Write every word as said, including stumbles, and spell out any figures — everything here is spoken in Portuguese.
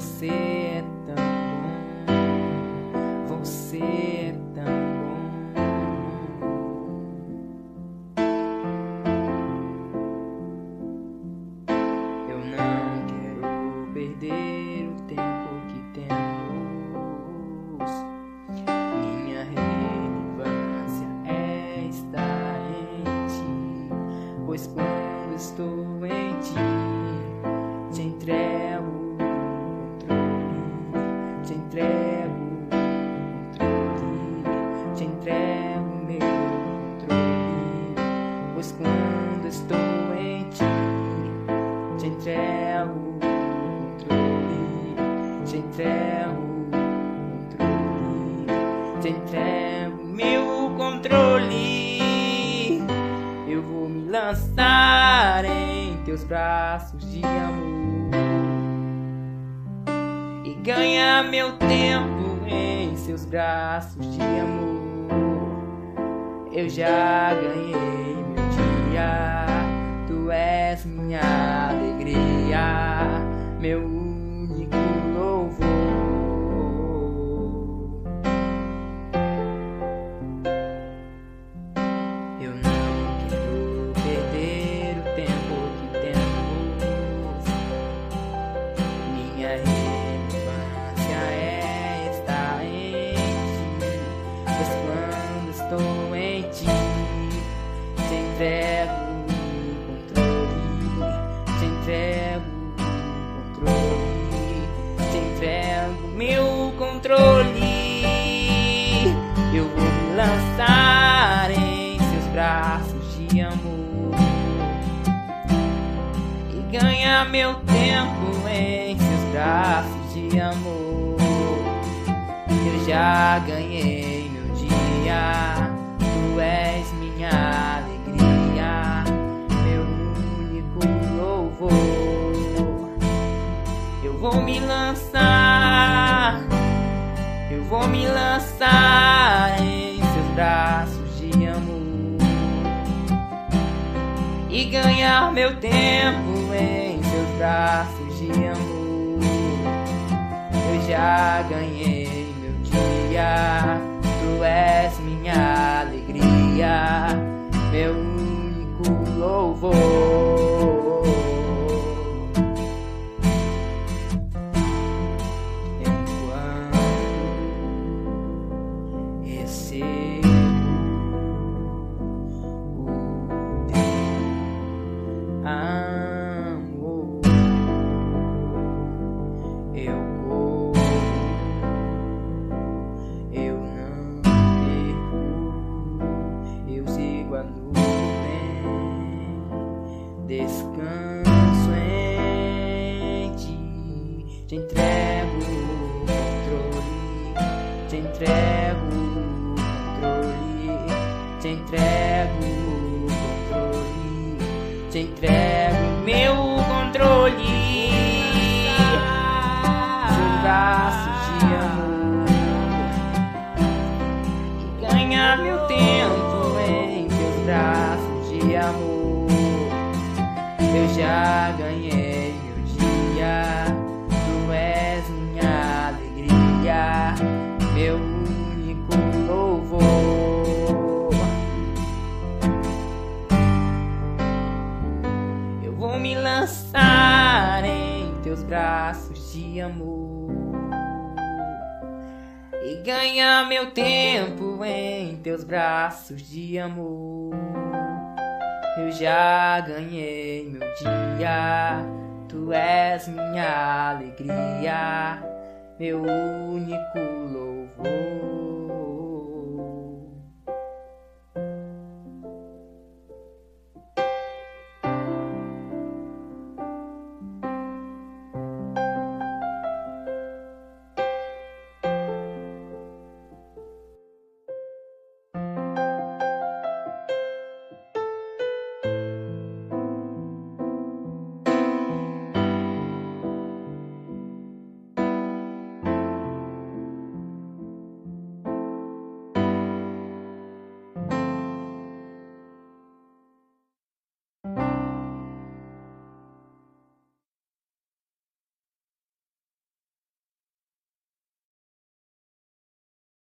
Você é tão bom, você é tão bom. Eu não quero perder o tempo que temos. Minha relevância é estar em ti, pois quando estou em ti, te entrego o controle, te entrego o controle, te entrego o meu controle, pois quando estou em ti, te entrego o controle, te entrego o controle, te entrego o meu controle. Eu vou me lançar em teus braços de amor e ganhar meu tempo em seus braços de amor. Eu já ganhei meu dia, tu és minha alegria, meu único louvor. Eu não quero perder o tempo que temos. Minha relevância é estar em ti, pois quando estou em ti, te entrego o controle, te entrego o controle, te entrego meu controle. Eu vou me lançar em seus braços de amor e ganhar meu tempo em seus braços de amor. Eu já ganhei meu dia, tu és minha alegria, meu único louvor. Eu vou me lançar, eu vou me lançar em seus braços de amor e ganhar meu tempo em seus braços de amor. Eu já ganhei meu dia, tu és minha alegria, meu único louvor. Enquanto recebo o teu amor, eu corro, eu não perco, eu sigo a nuvem, descanso em ti, te entrego o controle, te entrego o controle, te entrego o controle, te entrego meu controle. Seus braços de amor e ganhar meu tempo em teus braços de amor. Eu já ganhei meu dia, tu és minha alegria, meu único louvor. Eu vou me lançar em teus braços de amor e ganhar meu tempo em teus braços de amor. Eu já ganhei meu dia, tu és minha alegria, meu único louvor.